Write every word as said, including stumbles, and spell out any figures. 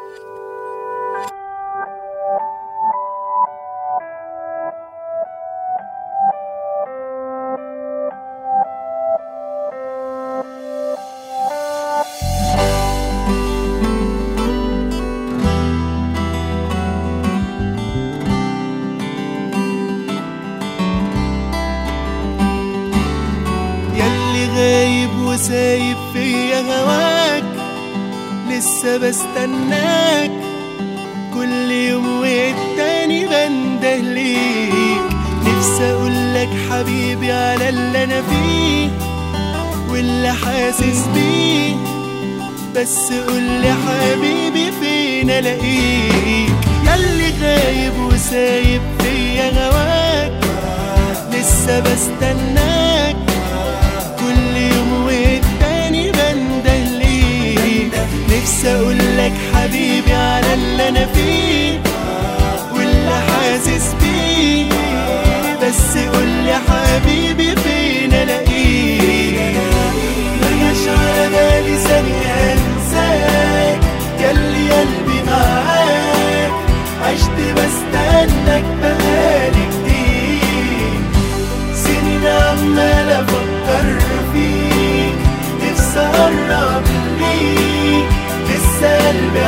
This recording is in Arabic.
غايب وسايب فيا هواك، لسه بستناك كل يوم والتاني بنده ليك. نفسي اقولك حبيبي على اللي انا فيه واللي حاسس بيه، بس قولي حبيبي فين الاقيك. ياللي غايب وسايب فيا هواك، لسه بستناك كل يوم والتاني بنده ليك. نفسي اقولك حبيبي على اللي انا فيه واللي حاسس بيه، بس قولي حبيبي فين الاقيك. مجاش على بالي ثانية انساك، ياللي قلبي معاك عشت بستناك بقالي كتير. سنين عمال افكر فيك، نفسي اقرب ليك، لسه قلبي